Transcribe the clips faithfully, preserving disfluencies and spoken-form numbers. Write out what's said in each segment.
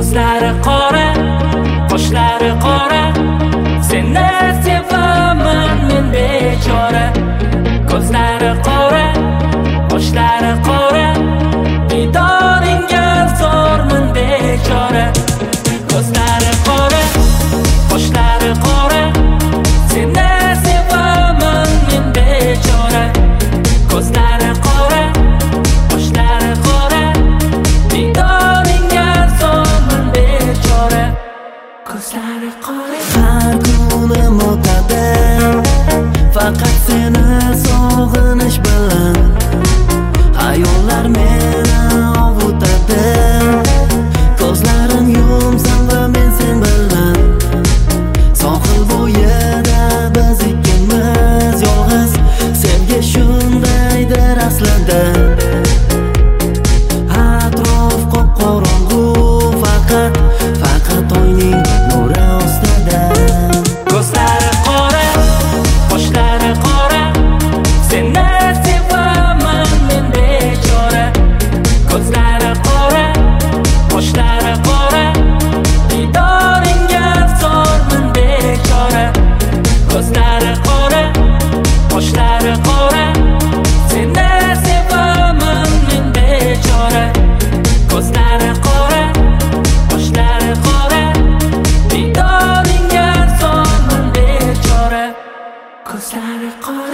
Ko'zlari qora, qoshlari qora, seni sevaman men bechora. Ko'zlari qora, qoshlari qora, didoringga zorman bechora. Ko'zlari qora, qoshlari qora, seni sevaman men bechora. Ko'zlari qora, qoshlari qora, didoringga zorman bechora. Ko'zlari qora. Har kunim o'tadi, faqat seni sog'inish bilan. Hayollar meni ovutadi, ko'zlarim yumsam va men sen bilan. Sohil bo'yida biz ikkimiz yolg'iz, sevgi shundaydir aslida. Atrof qop-qorong'u, faqat faqat oyning nuri ostida. Ko'zlari qora, qoshlari qora, seni sevaman men bechora. Ko'zlari qora, qoshlari qora, didoringga zorman bechora. Ko'zlari qora, qoshlari qora, seni sevaman men bechora. Ko'zlari qora, qoshlari qora, didoringga zorman bechora. Ko'zlari qora.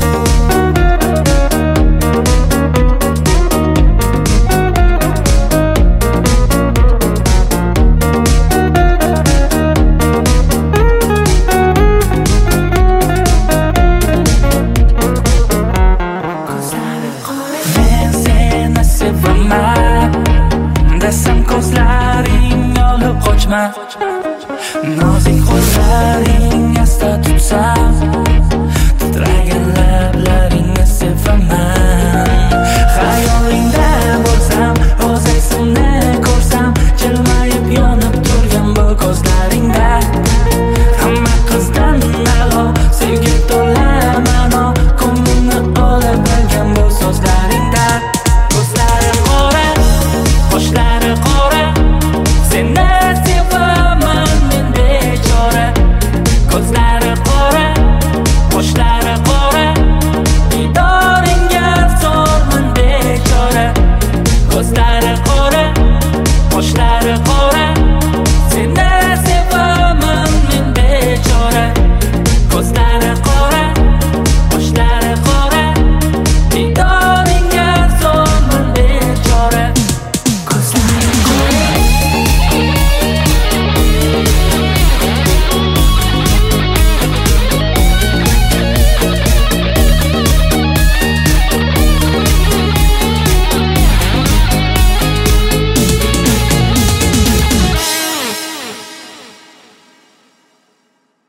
Men seni sevaman desam ko'zlaring olib qochma. Nozik qo'llaring asta tutsam